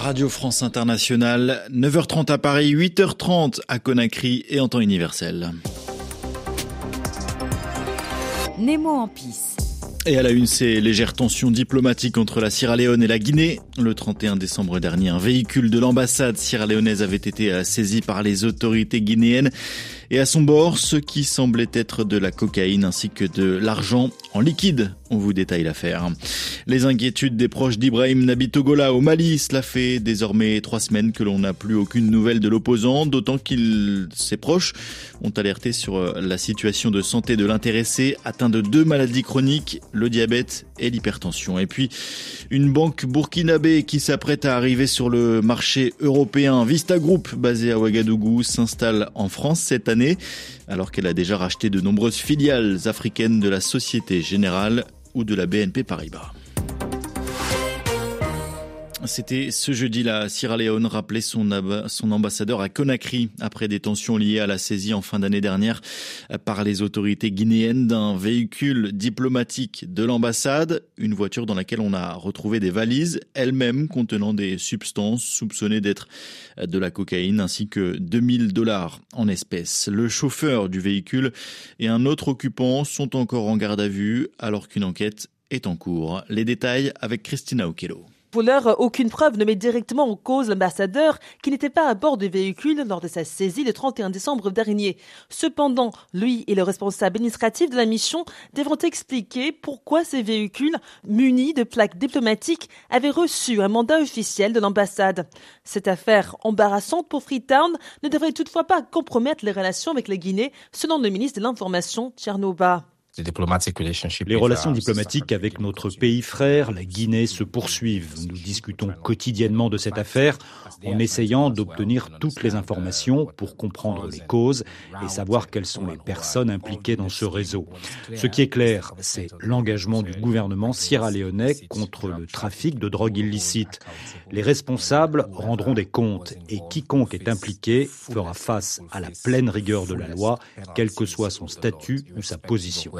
Radio France Internationale, 9h30 à Paris, 8h30 à Conakry et en temps universel. Nemo en pisse. Et à la une, ces légères tensions diplomatiques entre la Sierra Leone et la Guinée. Le 31 décembre dernier, un véhicule de l'ambassade sierra-léonaise avait été saisi par les autorités guinéennes. Et à son bord, ce qui semblait être de la cocaïne ainsi que de l'argent en liquide. On vous détaille l'affaire. Les inquiétudes des proches d'Ibrahim Nabi Togola au Mali, cela fait désormais 3 semaines que l'on n'a plus aucune nouvelle de l'opposant, d'autant ses proches ont alerté sur la situation de santé de l'intéressé, atteint de 2 maladies chroniques, le diabète et l'hypertension. Et puis, une banque burkinabé qui s'apprête à arriver sur le marché européen, Vista Group, basé à Ouagadougou, s'installe en France cette année, alors qu'elle a déjà racheté de nombreuses filiales africaines de la Société Générale ou de la BNP Paribas. C'était ce jeudi, la Sierra Leone rappelait son ambassadeur à Conakry après des tensions liées à la saisie en fin d'année dernière par les autorités guinéennes d'un véhicule diplomatique de l'ambassade, une voiture dans laquelle on a retrouvé des valises, elles-mêmes contenant des substances soupçonnées d'être de la cocaïne ainsi que $2000 en espèces. Le chauffeur du véhicule et un autre occupant sont encore en garde à vue alors qu'une enquête est en cours. Les détails avec Christina Okello. Pour l'heure, aucune preuve ne met directement en cause l'ambassadeur qui n'était pas à bord du véhicule lors de sa saisie le 31 décembre dernier. Cependant, lui et le responsable administratif de la mission devront expliquer pourquoi ces véhicules, munis de plaques diplomatiques, avaient reçu un mandat officiel de l'ambassade. Cette affaire embarrassante pour Freetown ne devrait toutefois pas compromettre les relations avec la Guinée, selon le ministre de l'Information, Tchernoba. Les relations diplomatiques avec notre pays frère, la Guinée, se poursuivent. Nous discutons quotidiennement de cette affaire en essayant d'obtenir toutes les informations pour comprendre les causes et savoir quelles sont les personnes impliquées dans ce réseau. Ce qui est clair, c'est l'engagement du gouvernement sierra-léonais contre le trafic de drogue illicite. Les responsables rendront des comptes et quiconque est impliqué fera face à la pleine rigueur de la loi, quel que soit son statut ou sa position.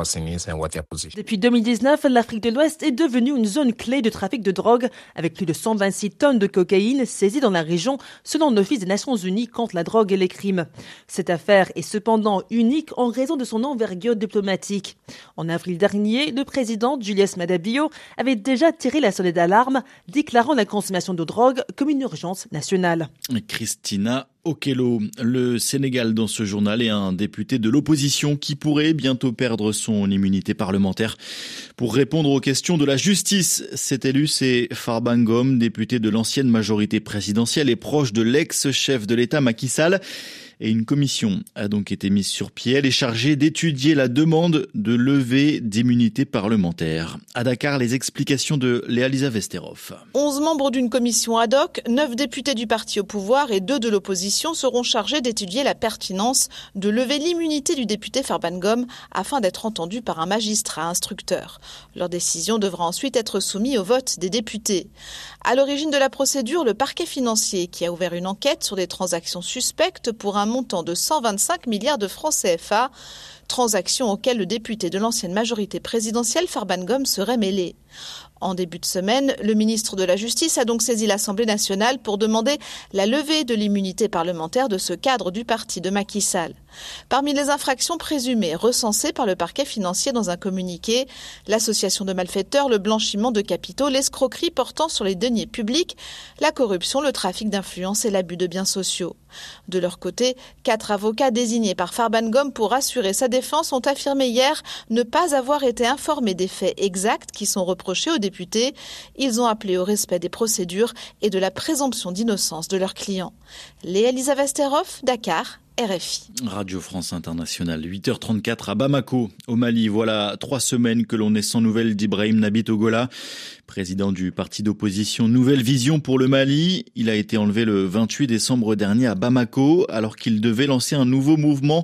Depuis 2019, l'Afrique de l'Ouest est devenue une zone clé de trafic de drogue, avec plus de 126 tonnes de cocaïne saisies dans la région, selon l'Office des Nations Unies contre la drogue et les crimes. Cette affaire est cependant unique en raison de son envergure diplomatique. En avril dernier, le président Julius Maada Bio avait déjà tiré la sonnette d'alarme, déclarant la consommation de drogue comme une urgence nationale. Christina Okello, le Sénégal dans ce journal est un député de l'opposition qui pourrait bientôt perdre son immunité parlementaire. Pour répondre aux questions de la justice, cet élu, c'est Farba Ngom, député de l'ancienne majorité présidentielle et proche de l'ex-chef de l'État Macky Sall. Et une commission a donc été mise sur pied. Elle est chargée d'étudier la demande de levée d'immunité parlementaire. À Dakar, les explications de Léa-Lisa Vesterov. 11 membres d'une commission ad hoc, 9 députés du parti au pouvoir et 2 de l'opposition seront chargés d'étudier la pertinence de lever l'immunité du député Farba Ngom afin d'être entendu par un magistrat instructeur. Leur décision devra ensuite être soumise au vote des députés. À l'origine de la procédure, le parquet financier qui a ouvert une enquête sur des transactions suspectes pour un montant de 125 milliards de francs CFA, transactions auxquelles le député de l'ancienne majorité présidentielle Farba Ngom serait mêlé. En début de semaine, le ministre de la Justice a donc saisi l'Assemblée nationale pour demander la levée de l'immunité parlementaire de ce cadre du parti de Macky Sall. Parmi les infractions présumées recensées par le parquet financier dans un communiqué, l'association de malfaiteurs, le blanchiment de capitaux, l'escroquerie portant sur les deniers publics, la corruption, le trafic d'influence et l'abus de biens sociaux. De leur côté, 4 avocats désignés par Farba Ngom pour assurer sa défense ont affirmé hier ne pas avoir été informés des faits exacts qui sont reprochés aux députés. Ils ont appelé au respect des procédures et de la présomption d'innocence de leurs clients. Léa-Lisa Vesterov, Dakar, RFI. Radio France Internationale, 8h34 à Bamako, au Mali. Voilà 3 semaines que l'on est sans nouvelles d'Ibrahim Nabi Togola, président du parti d'opposition Nouvelle Vision pour le Mali. Il a été enlevé le 28 décembre dernier à Bamako, alors qu'il devait lancer un nouveau mouvement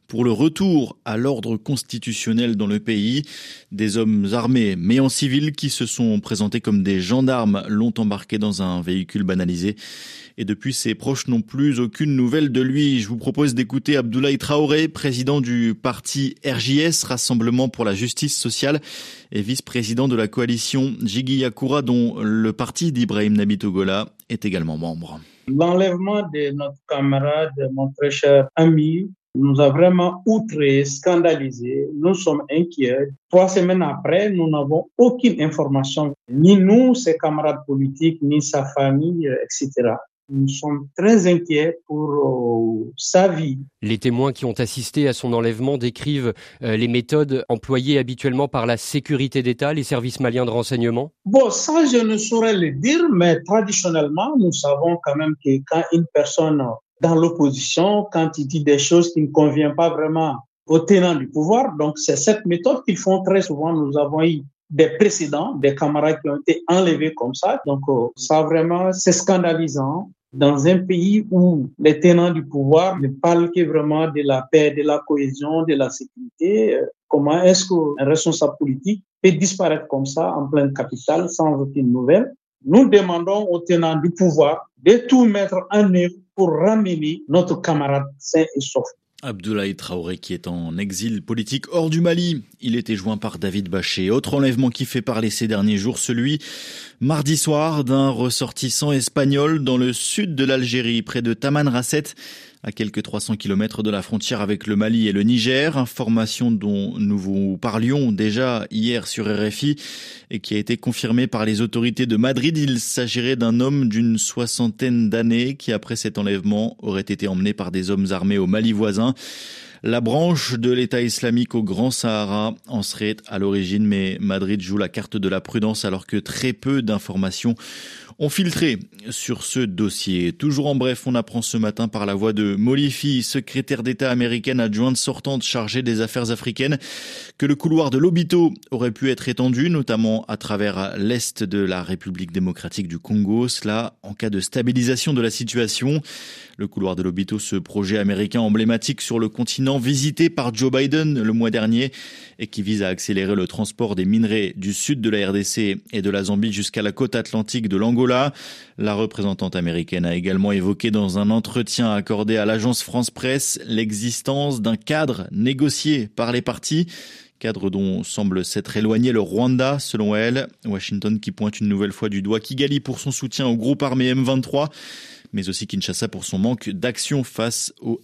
pour le retour à l'ordre constitutionnel dans le pays. Des hommes armés mais en civil qui se sont présentés comme des gendarmes l'ont embarqué dans un véhicule banalisé. Et depuis, ses proches n'ont plus aucune nouvelle de lui. Je vous propose d'écouter Abdoulaye Traoré, président du parti RJS, Rassemblement pour la justice sociale, et vice-président de la coalition Jigi Yakoura, dont le parti d'Ibrahim Nabi Togola est également membre. L'enlèvement de notre camarade, mon très cher ami, nous a vraiment outrés, scandalisés. Nous sommes inquiets. 3 semaines après, nous n'avons aucune information, ni nous, ses camarades politiques, ni sa famille, etc. Nous sommes très inquiets pour sa vie. Les témoins qui ont assisté à son enlèvement décrivent les méthodes employées habituellement par la sécurité d'État, les services maliens de renseignement. Bon, ça, je ne saurais le dire, mais traditionnellement, nous savons quand même que quand une personne dans l'opposition, quand il dit des choses qui ne conviennent pas vraiment aux tenants du pouvoir, donc c'est cette méthode qu'ils font très souvent. Nous avons eu des précédents, des camarades qui ont été enlevés comme ça. Donc, ça vraiment, c'est scandalisant. Dans un pays où les tenants du pouvoir ne parlent que vraiment de la paix, de la cohésion, de la sécurité, comment est-ce qu'un responsable politique peut disparaître comme ça en pleine capitale sans aucune nouvelle? Nous demandons aux tenants du pouvoir de tout mettre en œuvre pour ramener notre camarade sain et sauf. Abdoulaye Traoré qui est en exil politique hors du Mali. Il était joint par David Baché. Autre enlèvement qui fait parler ces derniers jours, celui mardi soir d'un ressortissant espagnol dans le sud de l'Algérie, près de Tamanrasset, à quelques 300 km de la frontière avec le Mali et le Niger. Information dont nous vous parlions déjà hier sur RFI et qui a été confirmée par les autorités de Madrid. Il s'agirait d'un homme d'une 60aine d'années qui, après cet enlèvement, aurait été emmené par des hommes armés au Mali voisin. La branche de l'État islamique au Grand Sahara en serait à l'origine, mais Madrid joue la carte de la prudence alors que très peu d'informations ont filtré sur ce dossier. Toujours en bref, on apprend ce matin par la voix de Molifi, secrétaire d'État américaine adjointe sortante chargée des affaires africaines, que le couloir de Lobito aurait pu être étendu, notamment à travers l'est de la République démocratique du Congo, cela en cas de stabilisation de la situation. Le couloir de Lobito, ce projet américain emblématique sur le continent visité par Joe Biden le mois dernier et qui vise à accélérer le transport des minerais du sud de la RDC et de la Zambie jusqu'à la côte atlantique de l'Angola. La représentante américaine a également évoqué dans un entretien accordé à l'agence France Presse l'existence d'un cadre négocié par les parties. Cadre dont semble s'être éloigné le Rwanda, selon elle. Washington qui pointe une nouvelle fois du doigt Kigali pour son soutien au groupe armé M23, mais aussi Kinshasa pour son manque d'action face au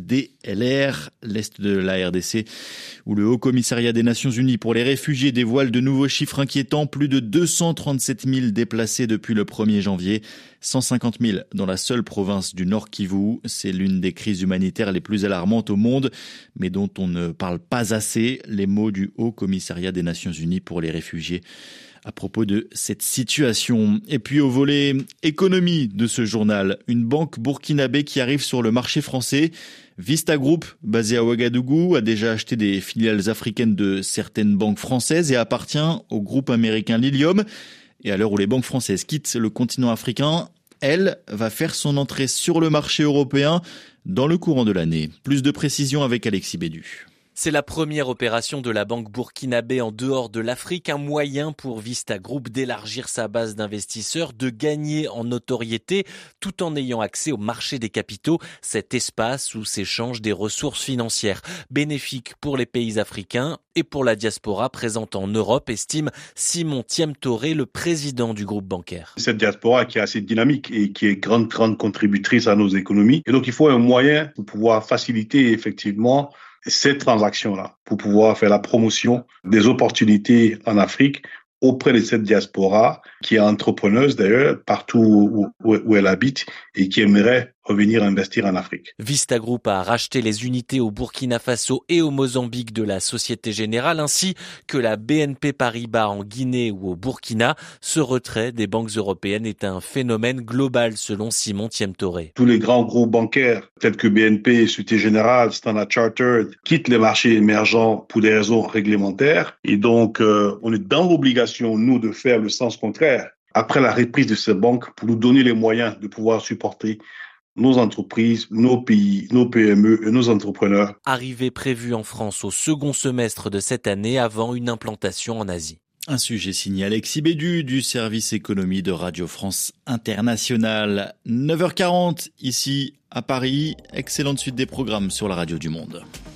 FDLR, l'Est de la RDC, où le Haut Commissariat des Nations Unies pour les réfugiés dévoile de nouveaux chiffres inquiétants. Plus de 237 000 déplacés depuis le 1er janvier, 150 000 dans la seule province du Nord Kivu. C'est l'une des crises humanitaires les plus alarmantes au monde, mais dont on ne parle pas assez. Les mots du Haut Commissariat des Nations Unies pour les réfugiés à propos de cette situation. Et puis au volet économie de ce journal, une banque burkinabé qui arrive sur le marché français. Vista Group, basé à Ouagadougou, a déjà acheté des filiales africaines de certaines banques françaises et appartient au groupe américain Lilium. Et à l'heure où les banques françaises quittent le continent africain, elle va faire son entrée sur le marché européen dans le courant de l'année. Plus de précisions avec Alexis Bédu. C'est la première opération de la banque burkinabé en dehors de l'Afrique, un moyen pour Vista Group d'élargir sa base d'investisseurs, de gagner en notoriété tout en ayant accès au marché des capitaux, cet espace où s'échangent des ressources financières bénéfiques pour les pays africains et pour la diaspora présente en Europe, estime Simon Thiemtoré, le président du groupe bancaire. Cette diaspora qui est assez dynamique et qui est grande contributrice à nos économies. Et donc il faut un moyen pour pouvoir faciliter effectivement cette transaction-là, pour pouvoir faire la promotion des opportunités en Afrique auprès de cette diaspora qui est entrepreneuse d'ailleurs partout où elle habite et qui aimerait revenir investir en Afrique. Vista Group a racheté les unités au Burkina Faso et au Mozambique de la Société Générale ainsi que la BNP Paribas en Guinée ou au Burkina. Ce retrait des banques européennes est un phénomène global selon Simon Thiemtoré. Tous les grands groupes bancaires tels que BNP, Société Générale, Standard Chartered quittent les marchés émergents pour des raisons réglementaires et donc on est dans l'obligation, nous, de faire le sens contraire après la reprise de ces banques pour nous donner les moyens de pouvoir supporter nos entreprises, nos pays, nos PME et nos entrepreneurs. Arrivée prévue en France au second semestre de cette année avant une implantation en Asie. Un sujet signé Alexis Bédu du service économie de Radio France Internationale. 9h40 ici à Paris. Excellente suite des programmes sur la radio du Monde.